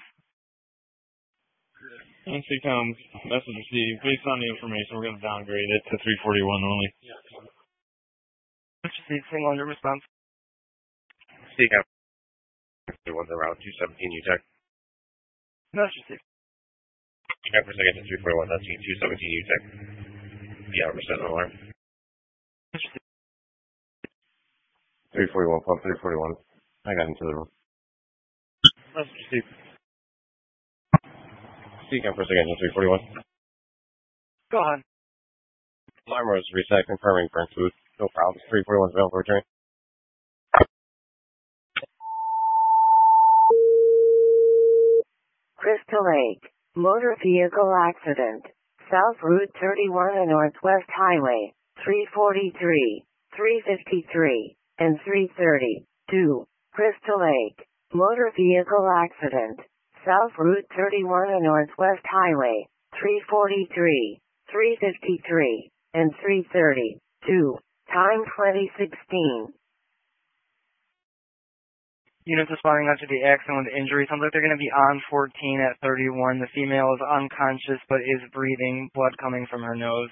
Speaker 9: And CCAM, message received. Based on the information, we're going to downgrade it to 341 only.
Speaker 4: Let's receive single under response.
Speaker 6: CCAM. There was around 217 UTEC.
Speaker 4: That's received.
Speaker 6: CCAM for second to 341, that's 217 UTEC. Yeah, we're setting an alarm.
Speaker 4: That's received.
Speaker 10: 341, pump 341. I got into the room.
Speaker 4: That's received.
Speaker 10: CCAM for second to 341.
Speaker 4: Go ahead.
Speaker 10: Alarm was reset, confirming burnt food. No problem. 341 is available for return.
Speaker 1: Crystal Lake, motor vehicle accident, South Route 31 and Northwest Highway, 343, 353, and 330. 2. Crystal Lake, motor vehicle accident, South Route 31 and Northwest Highway, 343, 353, and 330. 2. Time 20:16.
Speaker 4: Units responding after the accident with injury. Sounds like they're going to be on 14 at 31. The female is unconscious but is breathing, blood coming from her nose.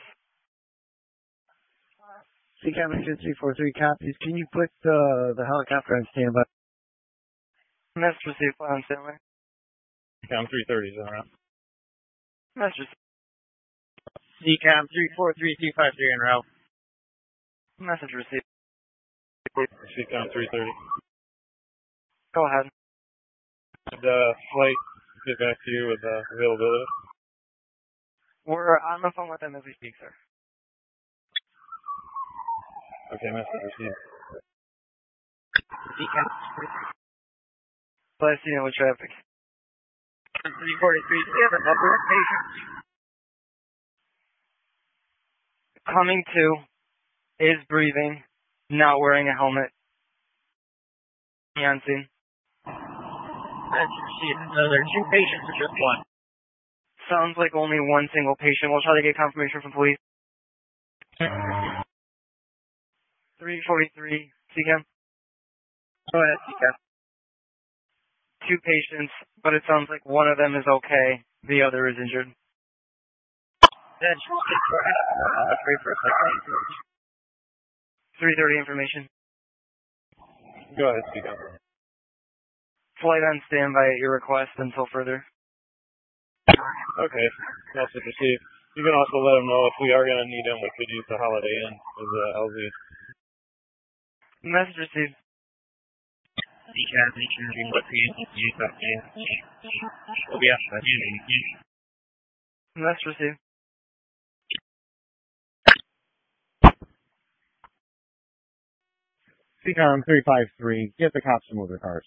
Speaker 3: CCAM 343 copies. Can you put the helicopter on standby?
Speaker 4: Message received on standby.
Speaker 9: CCAM 330 is en route.
Speaker 4: Message received.
Speaker 8: CCAM 343253 en route.
Speaker 4: Message received.
Speaker 9: CCAM 330.
Speaker 4: Go ahead.
Speaker 9: The flight get back to you with availability.
Speaker 4: We're on the phone with them as we speak, sir.
Speaker 9: Okay, message received.
Speaker 8: CCAM
Speaker 4: Bless you with traffic.
Speaker 8: 343, different upper patients.
Speaker 4: Coming to, is breathing, not wearing a helmet. On scene.
Speaker 8: That's received. There are 2 patients or just 1?
Speaker 4: Sounds like only one single patient. We'll try to get confirmation from police. 343, CCAM.
Speaker 8: Go ahead, Tika.
Speaker 4: 2 patients, but it sounds like one of them is okay. The other is injured.
Speaker 8: That's
Speaker 4: 3:30 information.
Speaker 9: Go ahead, speak up.
Speaker 4: Flight on standby at your request until further.
Speaker 9: Okay, message received. You can also let them know if we are going to need them, we could use the Holiday Inn as a LZ.
Speaker 4: Message received. Message received.
Speaker 12: CCOM 353, get the cops to move their cars.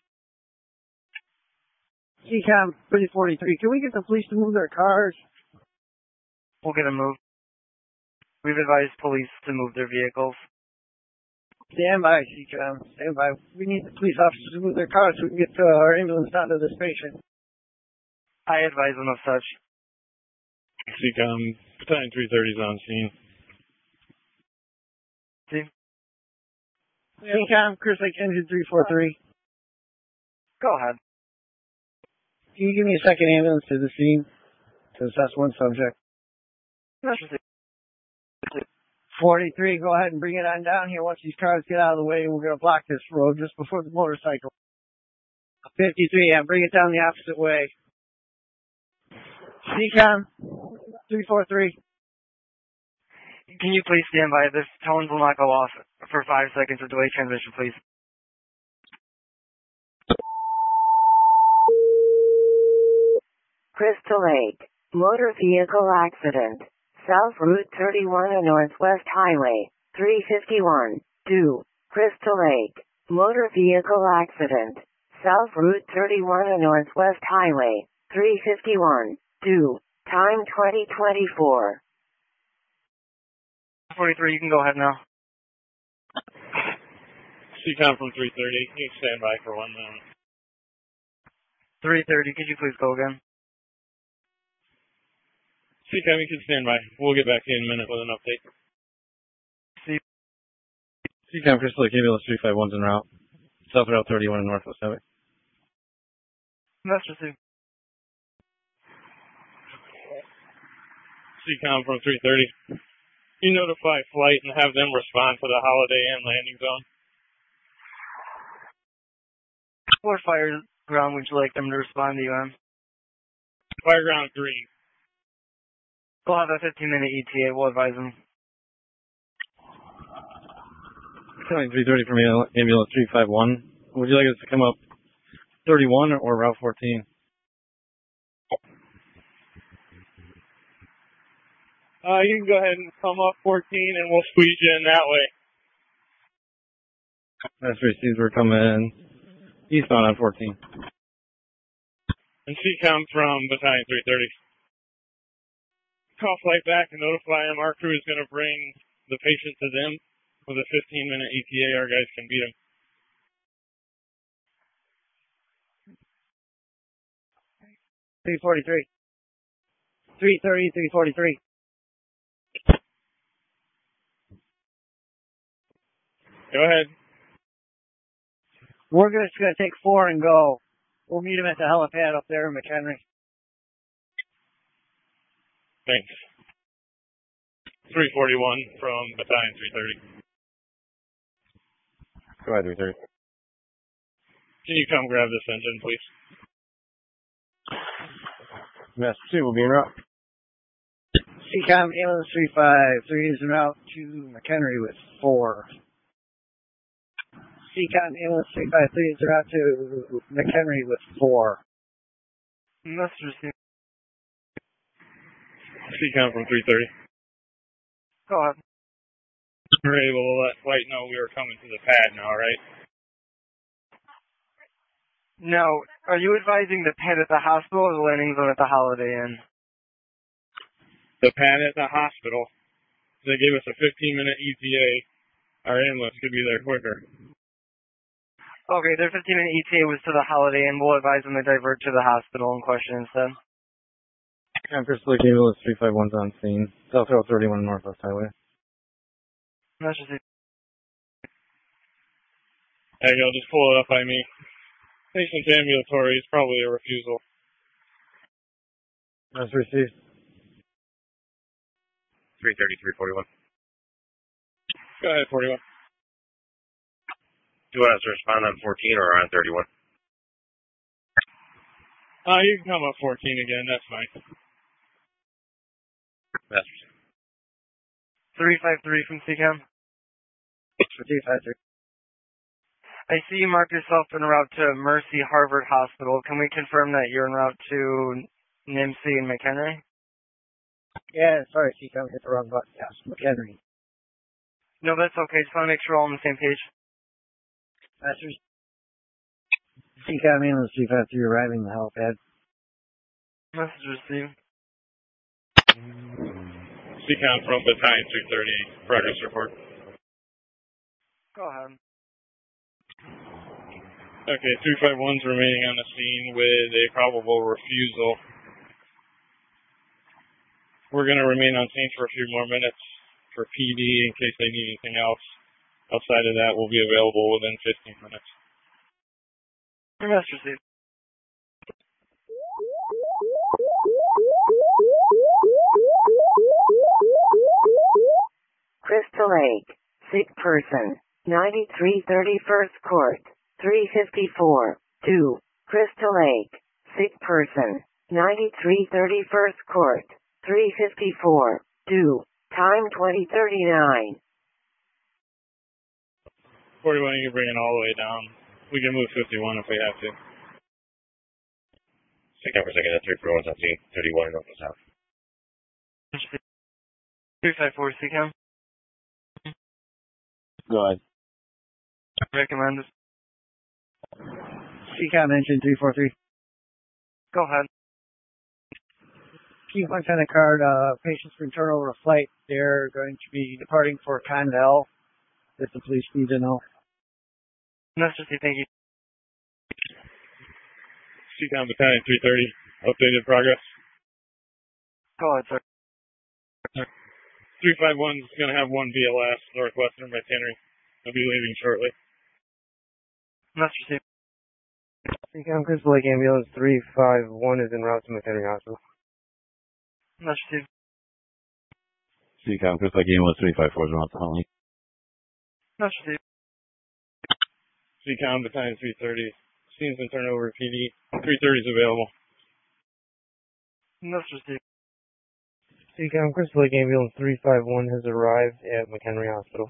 Speaker 8: CCOM 343, can we get the police to move their cars?
Speaker 4: We'll get them moved. We've advised police to move their vehicles.
Speaker 8: Stand by, CCOM. Stand by. We need the police officers to move their cars so we can get our ambulance down to this patient.
Speaker 4: I advise them of such.
Speaker 9: CCOM, Battalion 330 is on scene.
Speaker 4: See?
Speaker 8: CCOM, Chris Lake Engine 343.
Speaker 4: Go ahead.
Speaker 8: Can you give me a second ambulance to the scene to assess one subject?
Speaker 4: Message received.
Speaker 8: 43, go ahead and bring it on down here once these cars get out of the way. We're going to block this road just before the motorcycle. 53, bring it down the opposite way. CCOM 343.
Speaker 4: Can you please stand by? This tones will not go off for 5 seconds of delay transmission, please.
Speaker 1: Crystal Lake. Motor vehicle accident. South Route 31 and Northwest Highway 351. 2. Crystal Lake. Motor vehicle accident. South Route 31 and Northwest Highway 351. 2. Time 2024.
Speaker 4: 43, you can go ahead now.
Speaker 9: CCOM from 330, you can stand by for 1 minute.
Speaker 4: 3:30, could you please go again?
Speaker 9: CCOM, you can stand by. We'll get back to you in a minute with an update. CCOM, Crystal Lake Ambulance 351's en route. South Route 31 and Northwest Highway.
Speaker 4: Message received.
Speaker 9: CCOM from 330. You notify flight and have them respond to the Holiday Inn landing zone.
Speaker 4: What fire ground would you like them to respond to you on?
Speaker 9: Fireground green.
Speaker 4: We'll have a 15-minute ETA. We'll advise them.
Speaker 9: Battalion 330 from Ambulance 351. Would you like us to come up 31 or Route 14? You can go ahead and come up 14 and we'll squeeze you in that way. That's received. We're coming eastbound on 14. And CCOM from Battalion 330. Call flight back and notify them our crew is going to bring the patient to them with a 15-minute ETA. Our guys can beat him.
Speaker 8: .343. 330, 343.
Speaker 9: Go ahead.
Speaker 8: We're just going to take 4 and go. We'll meet him at the helipad up there in McHenry.
Speaker 9: Thanks. 341 from Battalion 330.
Speaker 10: Go ahead, 330.
Speaker 9: Can you come grab this engine, please?
Speaker 10: Master 2 will be en route.
Speaker 8: CCOM ambulance 353 is en route to McHenry with 4. CCOM ambulance 353 is en route to McHenry with 4.
Speaker 4: Message received.
Speaker 9: CCOM from 330.
Speaker 4: Go ahead.
Speaker 9: We're able to let flight know we were coming to the pad now, right?
Speaker 4: No. Are you advising the pad at the hospital or the landing zone at the Holiday Inn?
Speaker 9: The pad at the hospital. They gave us a 15-minute ETA. Our ambulance could be there quicker.
Speaker 4: Okay, their 15-minute ETA was to the Holiday Inn. We'll advise them to divert to the hospital in question instead.
Speaker 9: Crystal Lake Ambulance 351's on scene. South Route 31 Northwest Highway.
Speaker 4: Message received.
Speaker 9: There you go, just pull it up by me. Patient's ambulatory, it's probably a refusal.
Speaker 3: That's received.
Speaker 6: 330, 341.
Speaker 9: Go ahead, 41.
Speaker 6: Do you want us to respond on 14 or on 31?
Speaker 9: You can come up 14 again, that's fine.
Speaker 6: That's
Speaker 4: 353 from CCAM.
Speaker 8: 353.
Speaker 4: I see you marked yourself en route to Mercy Harvard Hospital. Can we confirm that you're en route to NIMC and McHenry?
Speaker 8: Yeah, sorry, CCAM hit the wrong button. Yes, McHenry.
Speaker 4: No, that's okay. Just want to make sure we're all on the same page.
Speaker 8: Masters. CCAM ambulance 353 arriving the helipad.
Speaker 4: Message received.
Speaker 9: CCAM from Battalion 230, progress report.
Speaker 4: Go ahead.
Speaker 9: Okay, 351's remaining on the scene with a probable refusal. We're going to remain on scene for a few more minutes for PD in case they need anything else. Outside of that, we'll be available within 15 minutes.
Speaker 4: Message received.
Speaker 1: Crystal Lake, sick person, 93 31st Court, 354, 2, Crystal Lake, sick person, 93 31st Court, 354, 2, time 2039.
Speaker 9: 41, you can bring it all the way down. We can move 51 if we have to.
Speaker 6: Second for second, 341's on scene, 31 Northwest South.
Speaker 4: 354 CCAM.
Speaker 10: Go ahead.
Speaker 4: Recommended.
Speaker 8: CCAM engine 343.
Speaker 4: Go ahead.
Speaker 8: Key points on the card, patients for turnover of flight. They're going to be departing for Condell. If the police need to know.
Speaker 4: Message received, thank you.
Speaker 9: CCAM Battalion 330, updated progress.
Speaker 4: Go ahead, sir.
Speaker 9: 351's going to have one BLS, Northwestern McHenry. They'll be leaving shortly.
Speaker 4: Message received.
Speaker 3: CCAM Crystal Lake Ambulance 351 is en route to McHenry Hospital.
Speaker 4: Message received.
Speaker 10: CCAM Crystal Lake Ambulance 354 is en route to Huntley.
Speaker 4: Message received.
Speaker 9: CCAM Battalion 330, scene's been turned over to PD. 330's available.
Speaker 4: Message received.
Speaker 3: CCAM Crystal Lake Ambulance 351 has arrived at McHenry Hospital.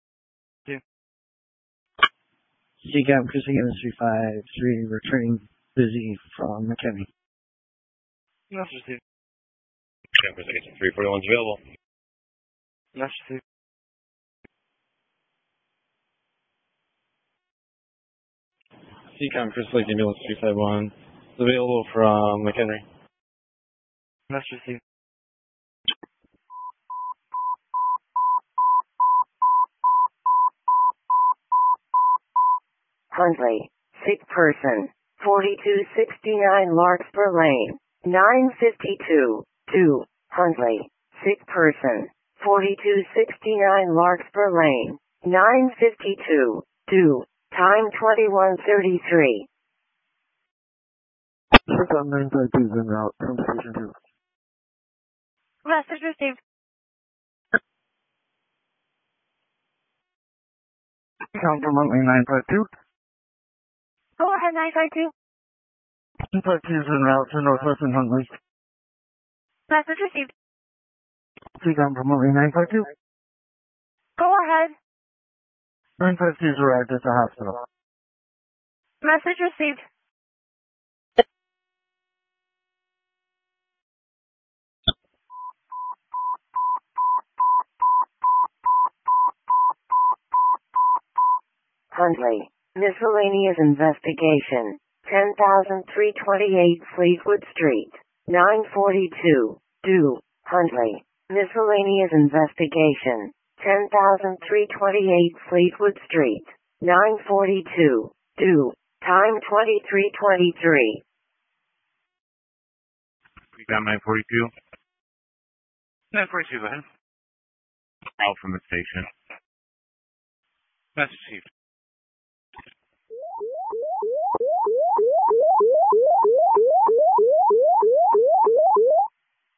Speaker 8: CCAM Crystal Lake Ambulance 353 returning busy from McHenry.
Speaker 4: Message received.
Speaker 6: Second for second, 341's available.
Speaker 4: Message received.
Speaker 10: CCAM Crystal Lake Ambulance 351 is available from McHenry.
Speaker 4: Message received.
Speaker 1: Huntley, sick person, 4269 Larkspur Lane, 952, 2, Huntley, sick person, 4269 Larkspur Lane, 952, 2, time 2133.
Speaker 7: CCAM 952 is en route from Station 2.
Speaker 2: Message received.
Speaker 7: CCAM from Huntley 952.
Speaker 2: Go ahead, 952.
Speaker 7: 952 is en route to Northwestern Huntley.
Speaker 2: Message received.
Speaker 7: CCAM from Huntley 952.
Speaker 2: Go ahead.
Speaker 7: 952's arrived at the hospital.
Speaker 2: Message received.
Speaker 1: Huntley, miscellaneous investigation, 10,328 Fleetwood Street, 942, 2, Huntley, miscellaneous investigation, 10,328 Fleetwood Street, 942, 2, time 2323.
Speaker 10: We got 942. 942, go ahead. Out from the station. Message received.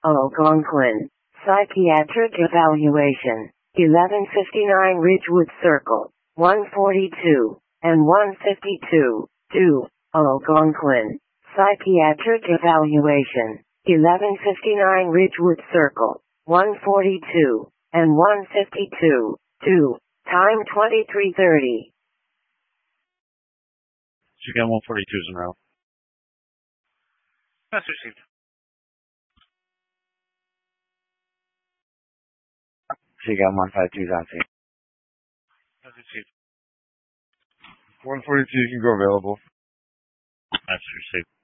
Speaker 1: Algonquin. Psychiatric evaluation. 1159 Ridgewood Circle. 142 and 152. 2. Algonquin. Psychiatric evaluation. 1159 Ridgewood Circle. 142 and 152. 2. Time 23:30.
Speaker 5: Chicken 142 is en route.
Speaker 13: That's received.
Speaker 11: Chicken 152 is on scene.
Speaker 13: That's received.
Speaker 10: 142 can go available.
Speaker 5: That's received.